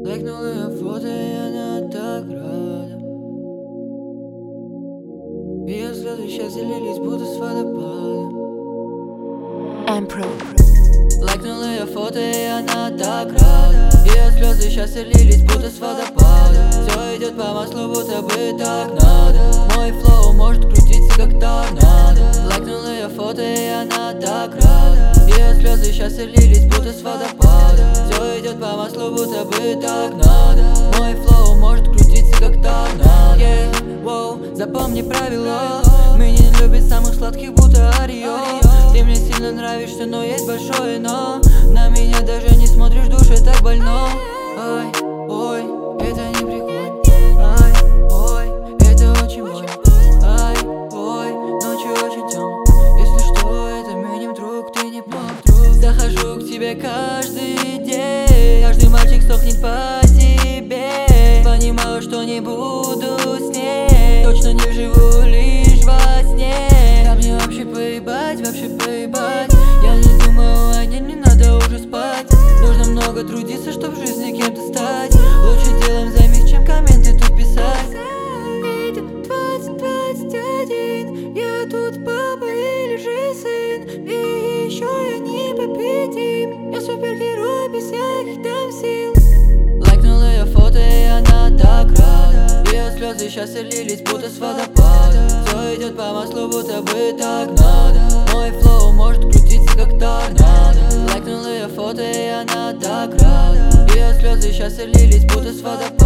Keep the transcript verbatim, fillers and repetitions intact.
Лайкнула я фото, и она так рада. Ее слезы сейчас залились, будто с водопада. Эмпро. Лайкнула я фото, и она так рада. Ее слезы сейчас залились, будто с водопада. Все идет по маслу, будто бы так надо. Мой флоу может крутиться, как торнадо. Лайкнула я фото, и она так рада. Ее слезы сейчас залились, будто с водопада. Все идет по маслу, будто бы так надо. Мой флоу может крутиться, как торнадо. Yeah, wow, запомни правила. Мы не любим самых сладких, будто Орео. Ты мне сильно нравишься, но есть большое но. На меня даже не смотришь, душе так больно. Ай, ой, это не прикольно. Ай, ой, это очень больно. Ай, ой, ночью очень темно. Если что, это миним друг, ты не мой друг. Захожу к тебе каждый день. Каждый мальчик сохнет по тебе. Понимаю, что не буду с ней. Точно не живу лишь во сне. А мне вообще поебать, вообще поебать. Я не думаю о ней, не надо уже спать. Нужно много трудиться, чтоб в жизни кем-то стать. Лучше делом займись, чем комменты тут писать. Ведь двадцать двадцать один, я тут папа или же сын. И еще я непобедим. Я супергерой без всяких там сил. Лайкнула я фото, и она так рада. Ее слезы сейчас лились, будто с водопада. Все идет по маслу, будто бы так надо. Мой флоу может крутиться, как торнадо. Лайкнула я фото, и она так рада. Ее слезы сейчас лились, будто с водопада.